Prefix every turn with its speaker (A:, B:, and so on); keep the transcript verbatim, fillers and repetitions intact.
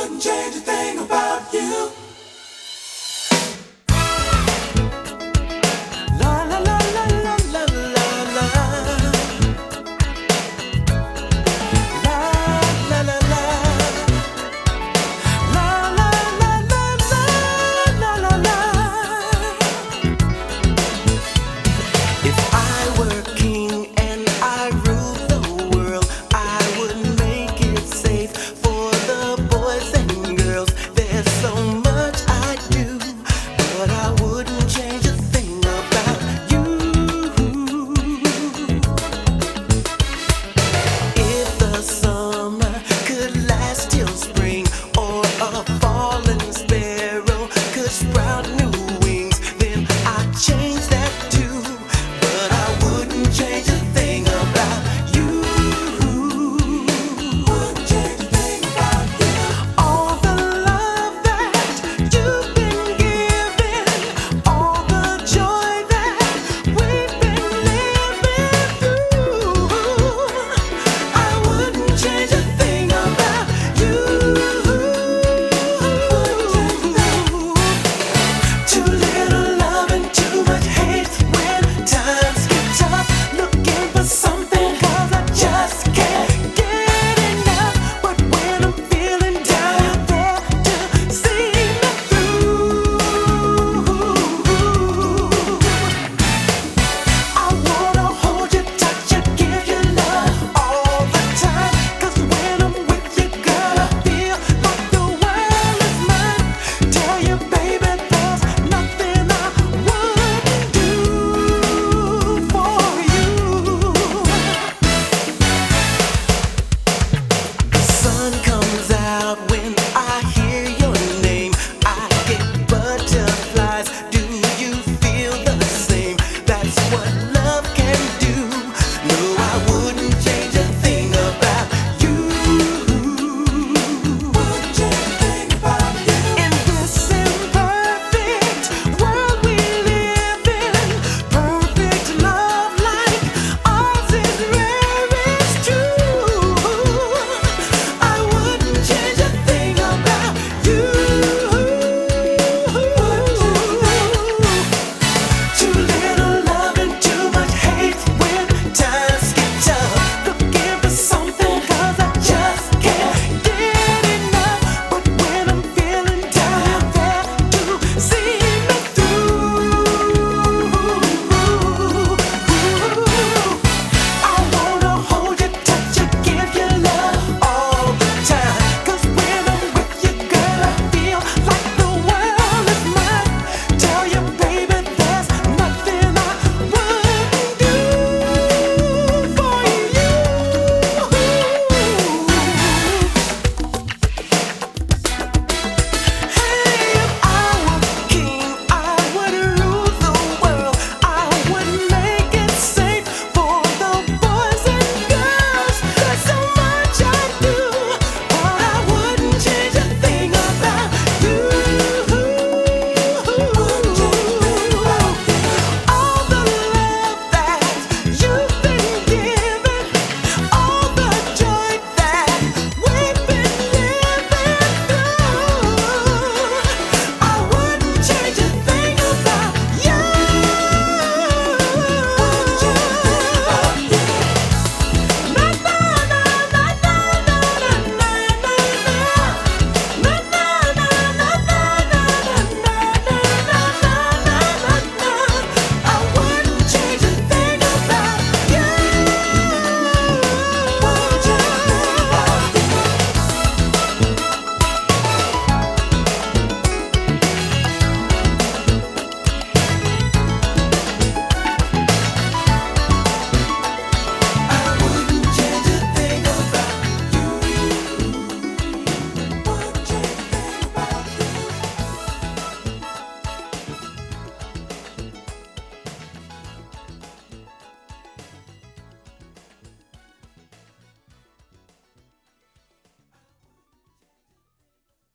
A: Wouldn't change a thing about you. La la la la la la la la. La la la la. La la la la la la la la. If I were king and I ruled the world, I would make it safe for the boys and girls. There's so much I do, but I wouldn't change a thing about you. If the summer could last till spring, or a fallen sparrow could sprout new wings, then I'd change that too. But I wouldn't change a thing about you. Wouldn't change a thing about you. All the love that you've been giving, all the joy that we've been living through, I wouldn't change a thing about you. Too little love and too much hate when times get tough. Looking for something 'cause I just can't get enough. But when I'm feeling down, you're there to see me through. I wanna hold you, touch you, give you love all the time. 'Cause when I'm with you, girl, I feel like the world is mine. Tell you, baby, there's nothing I wouldn't do for you. The sun comes out when I